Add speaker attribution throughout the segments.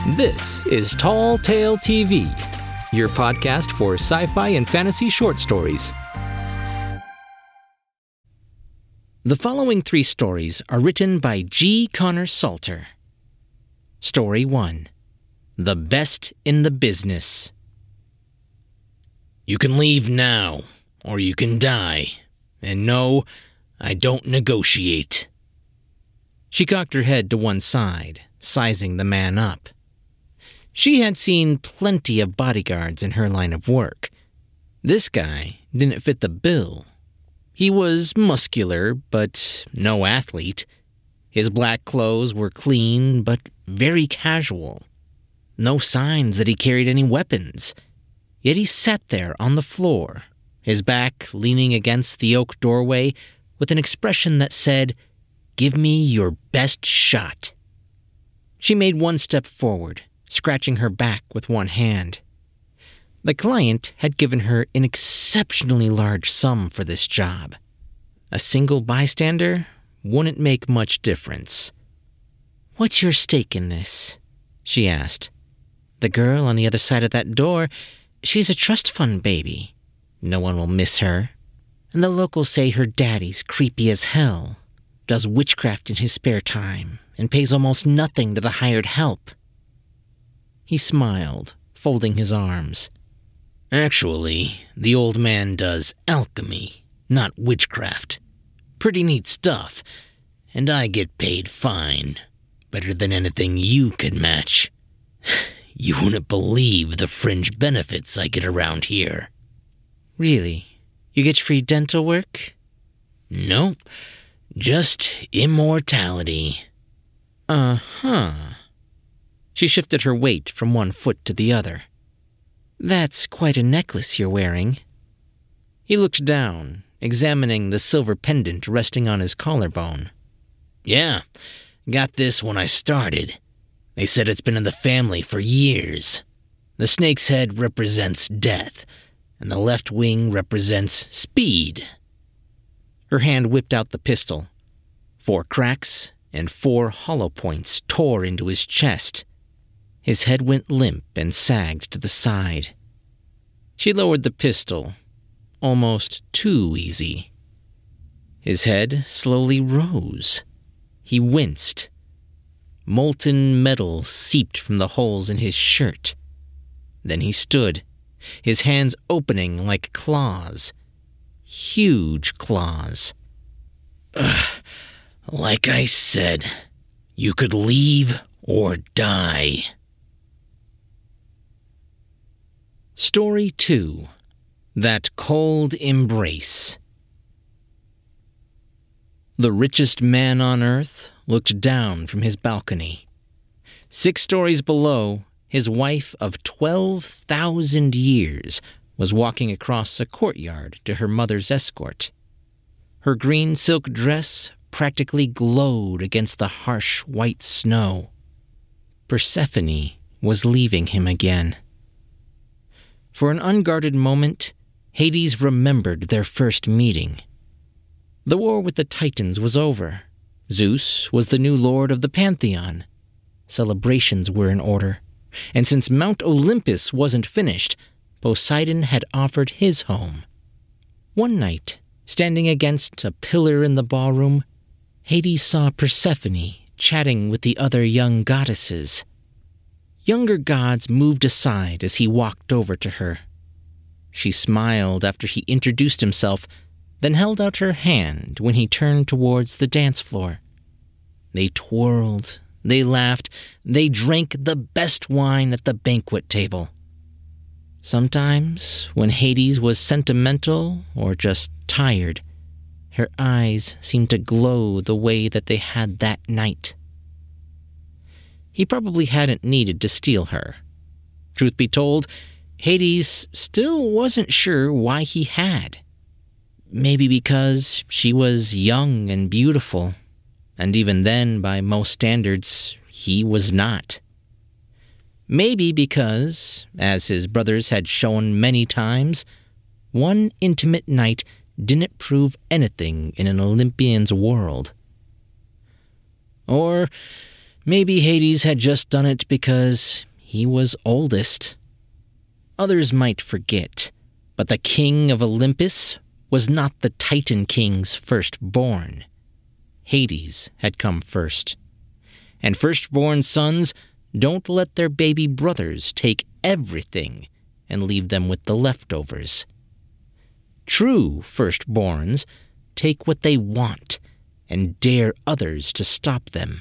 Speaker 1: This is Tall Tale TV, your podcast for sci-fi and fantasy short stories. The following 3 stories are written by G. Connor Salter. Story 1. The Best in the Business.
Speaker 2: You can leave now, or you can die. And no, I don't negotiate.
Speaker 1: She cocked her head to one side, sizing the man up. She had seen plenty of bodyguards in her line of work. This guy didn't fit the bill. He was muscular, but no athlete. His black clothes were clean, but very casual. No signs that he carried any weapons. Yet he sat there on the floor, his back leaning against the oak doorway with an expression that said, "Give me your best shot." She made one step forward, scratching her back with one hand. The client had given her an exceptionally large sum for this job. A single bystander wouldn't make much difference. "What's your stake in this?" she asked. "The girl on the other side of that door, she's a trust fund baby. No one will miss her. And the locals say her daddy's creepy as hell, does witchcraft in his spare time, and pays almost nothing to the hired help." He smiled, folding his arms.
Speaker 2: Actually, the old man does alchemy, not witchcraft. Pretty neat stuff, and I get paid fine. Better than anything you could match. You wouldn't believe the fringe benefits I get around here.
Speaker 1: "Really? You get free dental work?"
Speaker 2: Nope, just immortality.
Speaker 1: Uh-huh. She shifted her weight from one foot to the other. "That's quite a necklace you're wearing." He looked down, examining the silver pendant resting on his collarbone.
Speaker 2: Yeah, got this when I started. They said it's been in the family for years. The snake's head represents death, and the left wing represents speed.
Speaker 1: Her hand whipped out the pistol. 4 cracks and 4 hollow points tore into his chest. His head went limp and sagged to the side. She lowered the pistol, almost too easy. His head slowly rose. He winced. Molten metal seeped from the holes in his shirt. Then he stood, his hands opening like claws. Huge claws.
Speaker 2: Like I said, you could leave or die.
Speaker 1: Story 2. That Cold Embrace. The richest man on earth looked down from his balcony. 6 stories below, his wife of 12,000 years was walking across a courtyard to her mother's escort. Her green silk dress practically glowed against the harsh white snow. Persephone was leaving him again. For an unguarded moment, Hades remembered their first meeting. The war with the Titans was over. Zeus was the new lord of the Pantheon. Celebrations were in order, and since Mount Olympus wasn't finished, Poseidon had offered his home. One night, standing against a pillar in the ballroom, Hades saw Persephone chatting with the other young goddesses. Younger gods moved aside as he walked over to her. She smiled after he introduced himself, then held out her hand when he turned towards the dance floor. They twirled, they laughed, they drank the best wine at the banquet table. Sometimes, when Hades was sentimental or just tired, her eyes seemed to glow the way that they had that night. He probably hadn't needed to steal her. Truth be told, Hades still wasn't sure why he had. Maybe because she was young and beautiful, and even then, by most standards, he was not. Maybe because, as his brothers had shown many times, one intimate night didn't prove anything in an Olympian's world. Or Maybe Hades had just done it because he was oldest. Others might forget, but the king of Olympus was not the Titan King's firstborn. Hades had come first. And firstborn sons don't let their baby brothers take everything and leave them with the leftovers. True firstborns take what they want and dare others to stop them.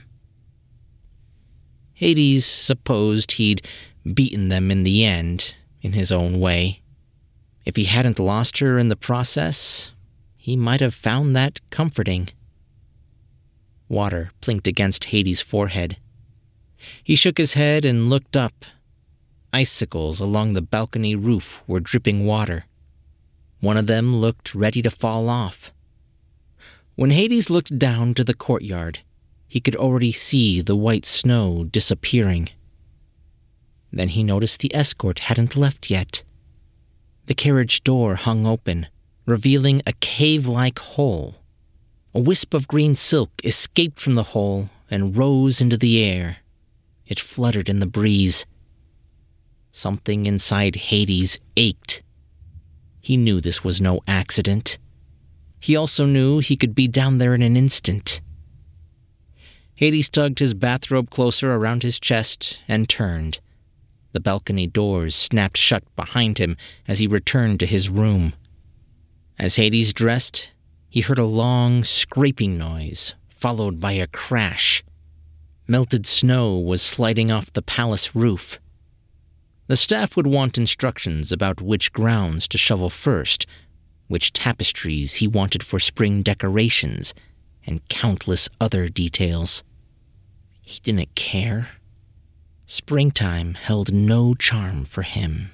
Speaker 1: Hades supposed he'd beaten them in the end, in his own way. If he hadn't lost her in the process, he might have found that comforting. Water plinked against Hades' forehead. He shook his head and looked up. Icicles along the balcony roof were dripping water. One of them looked ready to fall off. When Hades looked down to the courtyard, he could already see the white snow disappearing. Then he noticed the escort hadn't left yet. The carriage door hung open, revealing a cave-like hole. A wisp of green silk escaped from the hole and rose into the air. It fluttered in the breeze. Something inside Hades ached. He knew this was no accident. He also knew he could be down there in an instant. Hades tugged his bathrobe closer around his chest and turned. The balcony doors snapped shut behind him as he returned to his room. As Hades dressed, he heard a long, scraping noise, followed by a crash. Melted snow was sliding off the palace roof. The staff would want instructions about which grounds to shovel first, which tapestries he wanted for spring decorations, and countless other details. He didn't care. Springtime held no charm for him.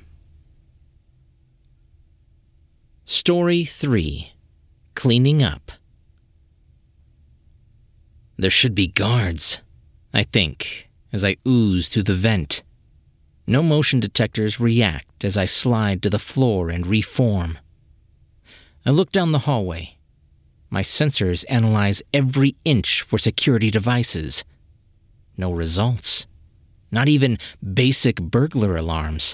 Speaker 1: Story 3. Cleaning Up. There should be guards, I think, as I ooze through the vent. No motion detectors react as I slide to the floor and reform. I look down the hallway. My sensors analyze every inch for security devices. No results. Not even basic burglar alarms.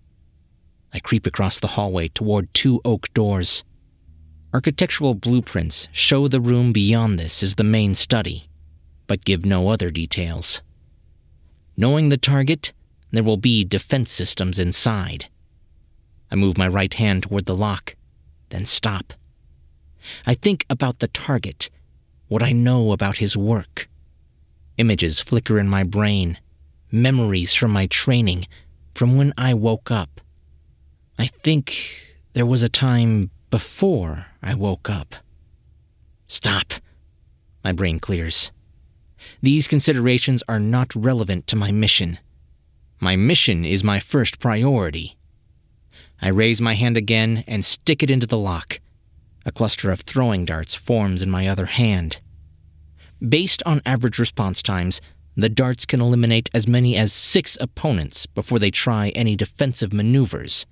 Speaker 1: I creep across the hallway toward 2 oak doors. Architectural blueprints show the room beyond this is the main study, but give no other details. Knowing the target, there will be defense systems inside. I move my right hand toward the lock, then stop. I think about the target, what I know about his work. Images flicker in my brain, memories from my training, from when I woke up. I think there was a time before I woke up. Stop. My brain clears. These considerations are not relevant to my mission. My mission is my first priority. I raise my hand again and stick it into the lock. A cluster of throwing darts forms in my other hand. Based on average response times, the darts can eliminate as many as 6 opponents before they try any defensive maneuvers.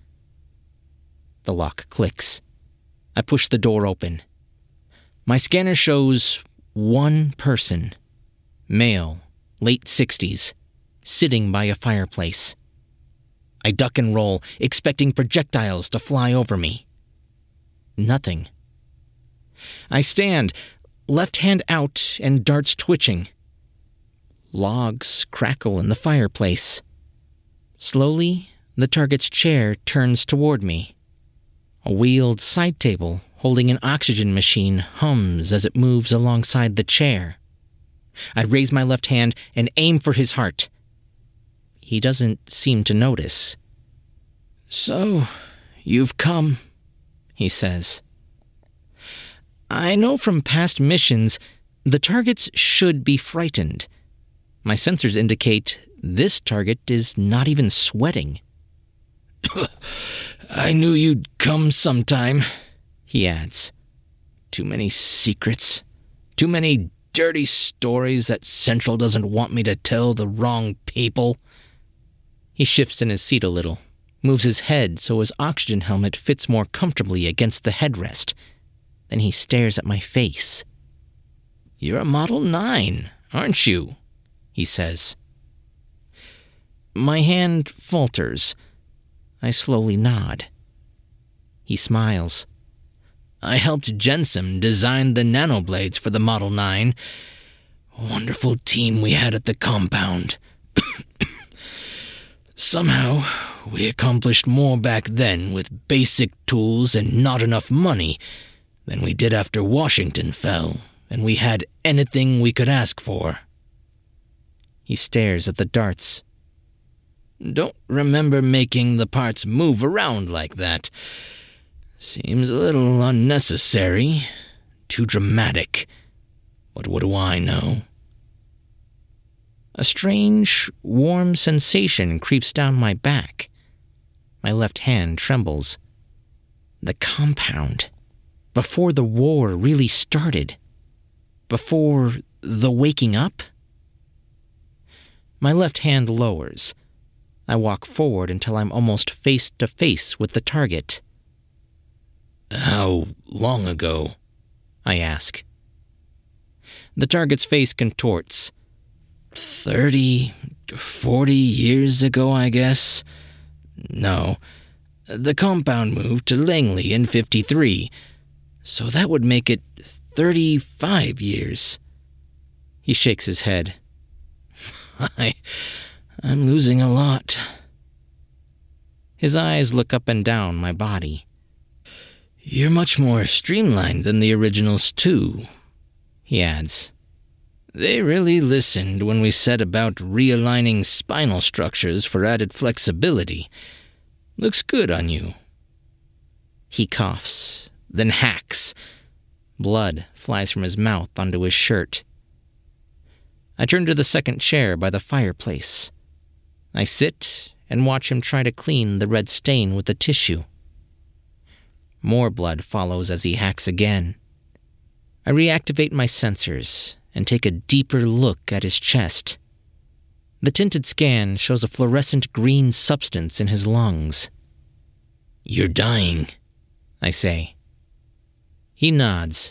Speaker 1: The lock clicks. I push the door open. My scanner shows one person, male, late 60s, sitting by a fireplace. I duck and roll, expecting projectiles to fly over me. Nothing. I stand, left hand out and darts twitching. Logs crackle in the fireplace. Slowly, the target's chair turns toward me. A wheeled side table holding an oxygen machine hums as it moves alongside the chair. I raise my left hand and aim for his heart. He doesn't seem to notice. "So, you've come," he says. I know from past missions, the targets should be frightened. My sensors indicate this target is not even sweating. "I knew you'd come sometime," he adds. "Too many secrets. Too many dirty stories that Central doesn't want me to tell the wrong people." He shifts in his seat a little, moves his head so his oxygen helmet fits more comfortably against the headrest. Then he stares at my face. "You're a Model 9, aren't you?" he says. My hand falters. I slowly nod. He smiles. I helped Jensen design the nanoblades for the Model 9. Wonderful team we had at the compound. Somehow, we accomplished more back then with basic tools and not enough money than we did after Washington fell, and we had anything we could ask for. He stares at the darts. Don't remember making the parts move around like that. Seems a little unnecessary, too dramatic. But what do I know? A strange, warm sensation creeps down my back. My left hand trembles. The compound. Before the war really started. Before the waking up? My left hand lowers. I walk forward until I'm almost face to face with the target. How long ago? I ask. The target's face contorts. 30, 40 years ago, I guess? No. The compound moved to Langley in 53, so that would make it 35 years. He shakes his head. I'm losing a lot. His eyes look up and down my body. You're much more streamlined than the originals, too, he adds. They really listened when we set about realigning spinal structures for added flexibility. Looks good on you. He coughs, then hacks. Blood flies from his mouth onto his shirt. I turn to the second chair by the fireplace. I sit and watch him try to clean the red stain with a tissue. More blood follows as he hacks again. I reactivate my sensors and take a deeper look at his chest. The tinted scan shows a fluorescent green substance in his lungs. You're dying, I say. He nods.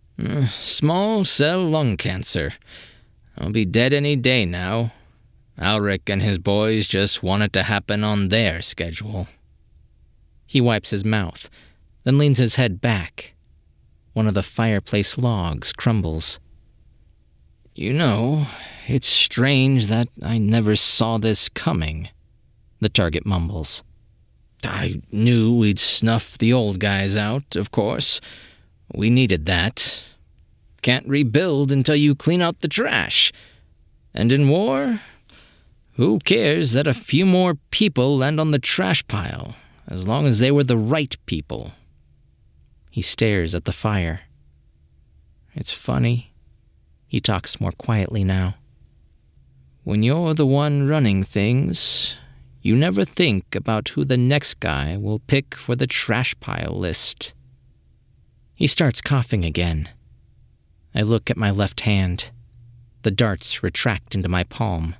Speaker 1: Small cell lung cancer. I'll be dead any day now. Alric and his boys just want it to happen on their schedule. He wipes his mouth, then leans his head back. One of the fireplace logs crumbles. You know, it's strange that I never saw this coming, the target mumbles. I knew we'd snuff the old guys out, of course. We needed that. Can't rebuild until you clean out the trash. And in war, who cares that a few more people land on the trash pile, as long as they were the right people? He stares at the fire. It's funny. He talks more quietly now. When you're the one running things, you never think about who the next guy will pick for the trash pile list. He starts coughing again. I look at my left hand. The darts retract into my palm.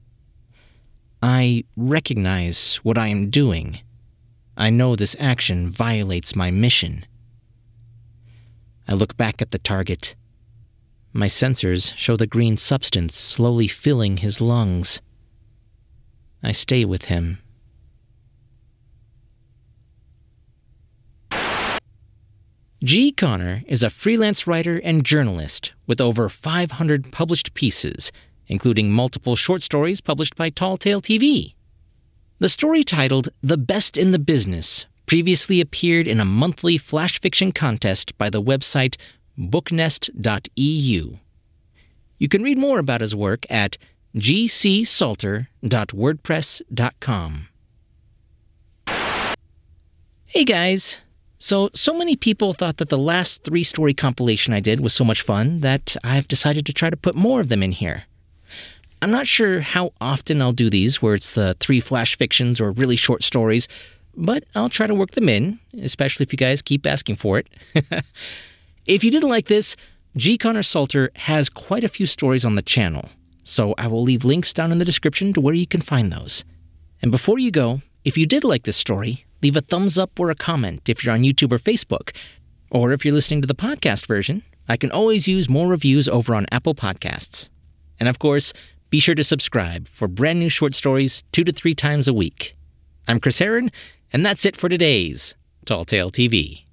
Speaker 1: I recognize what I am doing. I know this action violates my mission. I look back at the target. My sensors show the green substance slowly filling his lungs. I stay with him. G. Connor is a freelance writer and journalist with over 500 published pieces, including multiple short stories published by Tall Tale TV. The story titled The Best in the Business previously appeared in a monthly flash fiction contest by the website booknest.eu. You can read more about his work at gcsalter.wordpress.com. Hey guys! So many people thought that the last 3-story compilation I did was so much fun that I've decided to try to put more of them in here. I'm not sure how often I'll do these, where it's the 3 flash fictions or really short stories, but I'll try to work them in, especially if you guys keep asking for it. If you didn't like this, G. Connor Salter has quite a few stories on the channel, so I will leave links down in the description to where you can find those. And before you go, if you did like this story, leave a thumbs up or a comment if you're on YouTube or Facebook. Or if you're listening to the podcast version, I can always use more reviews over on Apple Podcasts. And of course, Be sure to subscribe for brand new short stories 2 to 3 times a week. I'm Chris Herron, and that's it for today's Tall Tale TV.